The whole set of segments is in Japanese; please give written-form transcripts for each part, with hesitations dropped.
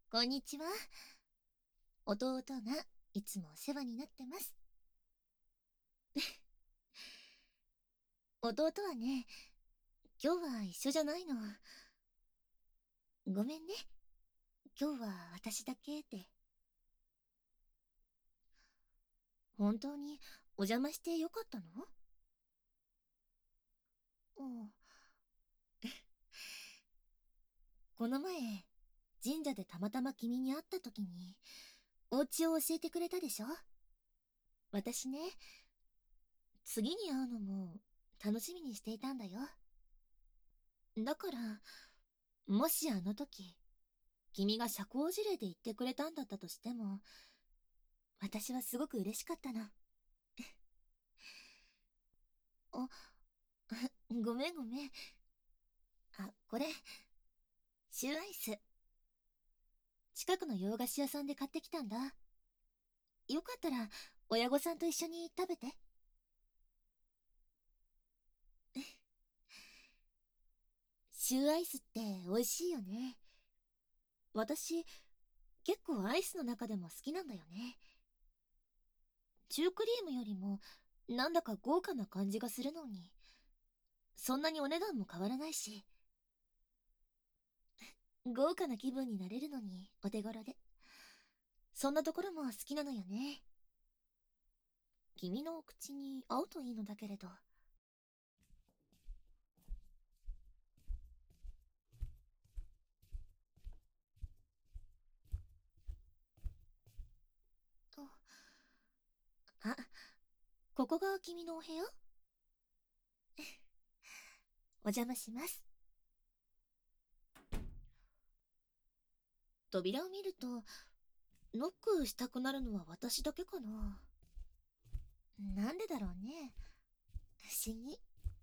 こんにちは。弟がいつもお世話になってます。弟はね、今日は一緒じゃないの。ごめんね。今日は私だけで。本当にお邪魔してよかったの？うん。この前、神社でたまたま君に会った時に、お家を教えてくれたでしょ？私ね、次に会うのも楽しみにしていたんだよ。だから、もしあの時、君が社交辞令で言ってくれたんだったとしても、私はすごく嬉しかったの。あ、ごめんごめん。あ、これ、シューアイス。近くの洋菓子屋さんで買ってきたんだ。よかったら、親御さんと一緒に食べて。シューアイスって美味しいよね。私、結構アイスの中でも好きなんだよね。シュークリームよりも、なんだか豪華な感じがするのに、そんなにお値段も変わらないし、豪華な気分になれるのにお手頃で。そんなところも好きなのよね。君のお口に合うといいのだけれど。あ、ここが君のお部屋？お邪魔します。扉を見ると、ノックしたくなるのは私だけかな。なんでだろうね。不思議。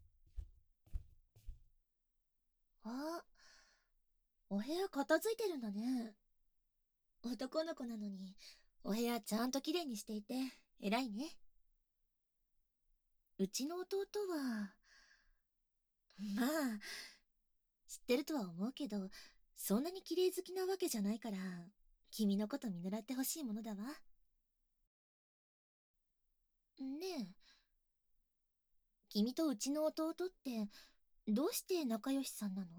あ、お部屋片付いてるんだね。男の子なのに、お部屋ちゃんときれいにしていて、偉いね。うちの弟は、まあ、知ってるとは思うけど、そんなに綺麗好きなわけじゃないから、君のこと見習ってほしいものだわ。ねえ、君とうちの弟って、どうして仲良しさんなの？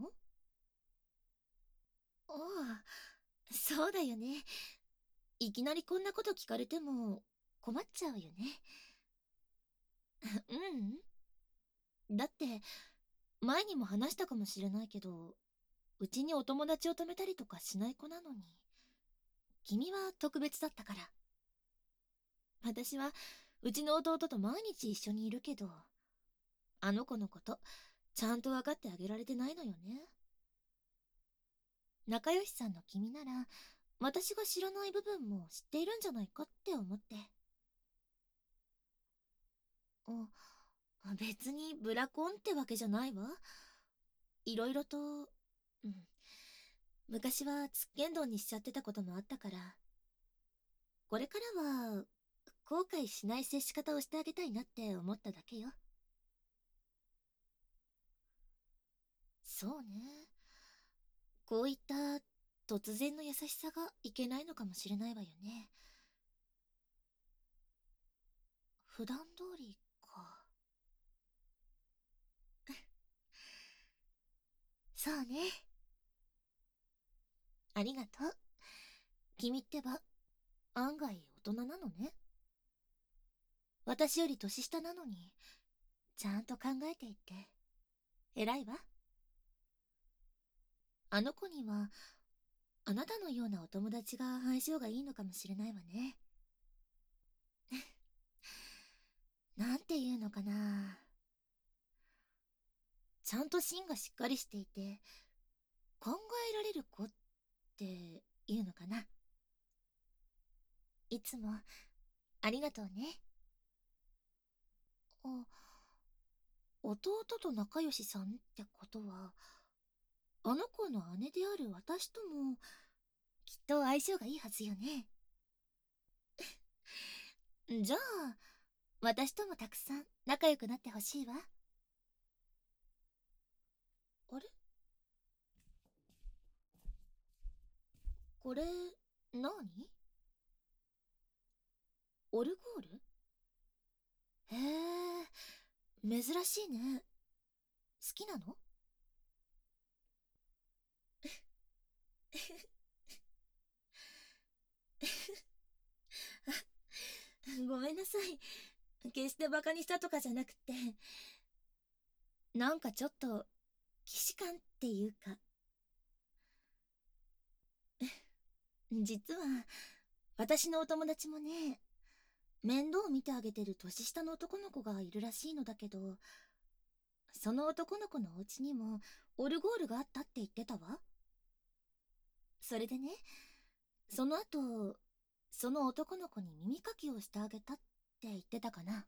ああ、そうだよね。いきなりこんなこと聞かれても困っちゃうよね。だって、前にも話したかもしれないけど、うちにお友達を泊めたりとかしない子なのに、君は特別だったから。私は、うちの弟と毎日一緒にいるけど、あの子のこと、ちゃんと分かってあげられてないのよね。仲良しさんの君なら、私が知らない部分も知っているんじゃないかって思って。別にブラコンってわけじゃないわ。いろいろと、昔はつっけんどんにしちゃってたこともあったから、これからは、後悔しない接し方をしてあげたいなって思っただけよ。そうね。こういった突然の優しさがいけないのかもしれないわよね。普段通りか。そうね。ありがとう。君ってば、案外大人なのね。私より年下なのに、ちゃんと考えていて、偉いわ。あの子には、あなたのようなお友達が相性がいいのかもしれないわね。なんていうのかな。ちゃんと芯がしっかりしていて、考えられる子っていうのかな。いつも、ありがとうね。あ、弟と仲良しさんってことは、あの子の姉である私とも、きっと相性がいいはずよね。じゃあ、私ともたくさん仲良くなってほしいわ。あれ？ これ、何？オルゴール？へえ、珍しいね。好きなの？ごめんなさい。決してバカにしたとかじゃなくて、なんかちょっと、既視感っていうか。実は、私のお友達もね、面倒を見てあげてる年下の男の子がいるらしいのだけど、その男の子のお家にもオルゴールがあったって言ってたわ。それでね、その後、その男の子に耳かきをしてあげたって言ってたかな。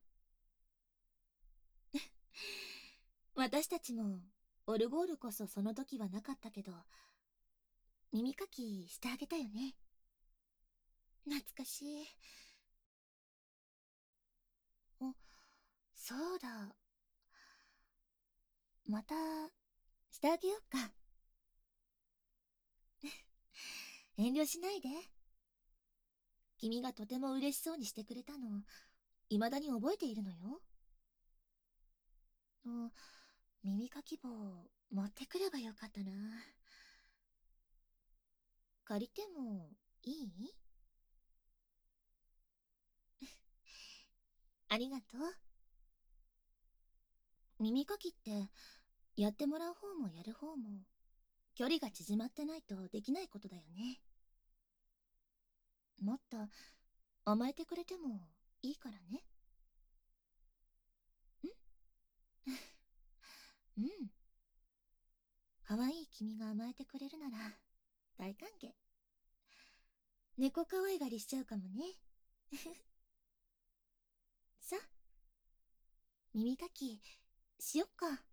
私たちもオルゴールこそその時はなかったけど、耳かきしてあげたよね。懐かしい。お、そうだ。またしてあげようか。遠慮しないで。君がとても嬉しそうにしてくれたの、未だに覚えているのよ。の、耳かき棒持ってくればよかったな。借りてもいい？ありがとう。耳かきってやってもらう方もやる方も距離が縮まってないとできないことだよね。もっと甘えてくれてもいいからね。うん。可愛い君が甘えてくれるなら大歓迎。猫可愛がりしちゃうかもね。さ、耳かきしよっか。